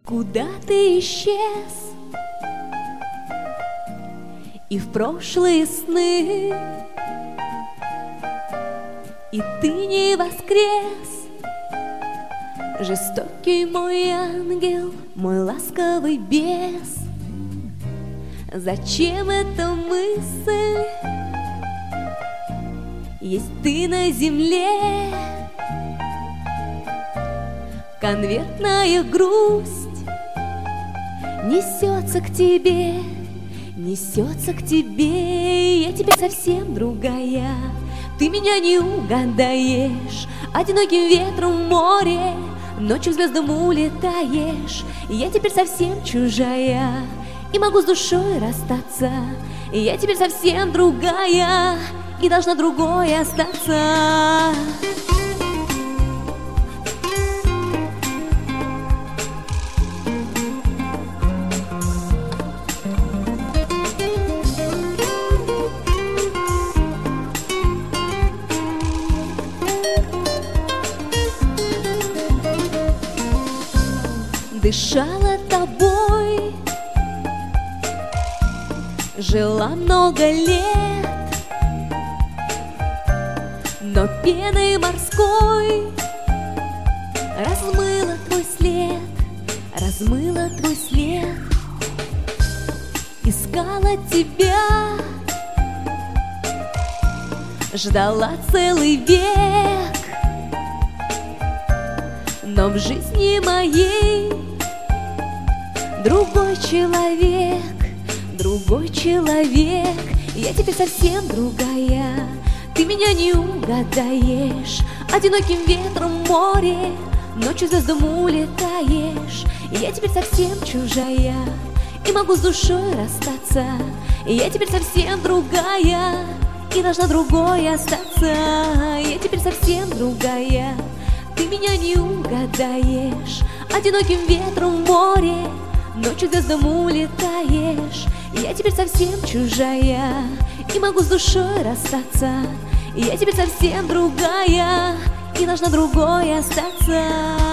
Куда ты исчез? И в прошлые сны, и ты не воскрес. Жестокий мой ангел, мой ласковый бес. Зачем эта мысль? Есть ты на земле. Конвертная грусть несется к тебе, несется к тебе. Я теперь совсем другая, ты меня не угадаешь. Одиноким ветром в море, ночью к звездам улетаешь. Я теперь совсем чужая и могу с душой расстаться. Я теперь совсем другая и должна другой остаться. Дышала тобой, жила много лет, но пеной морской размыла твой след, размыла твой след. Искала тебя, ждала целый век, но в жизни моей другой человек, другой человек. Я теперь совсем другая, ты меня не угадаешь. Одиноким ветром в море, ночью звездам улетаешь. Я теперь совсем чужая и могу с душой расстаться. Я теперь совсем другая и должна другой остаться. Я теперь совсем другая, ты меня не угадаешь. Одиноким ветром в море, ночью звездам улетаешь. Я теперь совсем чужая и могу с душой расстаться. Я теперь совсем другая и должна другой остаться.